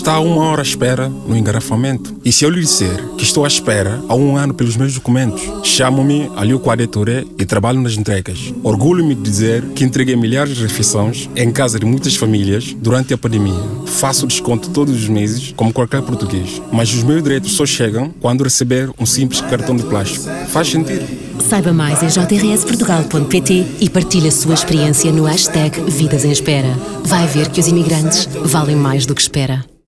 está há 1 hora à espera no engarrafamento. E se eu lhe disser que estou à espera há 1 ano pelos meus documentos? Chamo-me Aliou Quadé Touré e trabalho nas entregas. Orgulho-me de dizer que entreguei milhares de refeições em casa de muitas famílias durante a pandemia. Faço desconto todos os meses, como qualquer português. Mas os meus direitos só chegam quando receber um simples cartão de plástico. Faz sentido? Saiba mais em jrsportugal.pt e partilhe a sua experiência no hashtag Vidas em Espera. Vai ver que os imigrantes valem mais do que espera.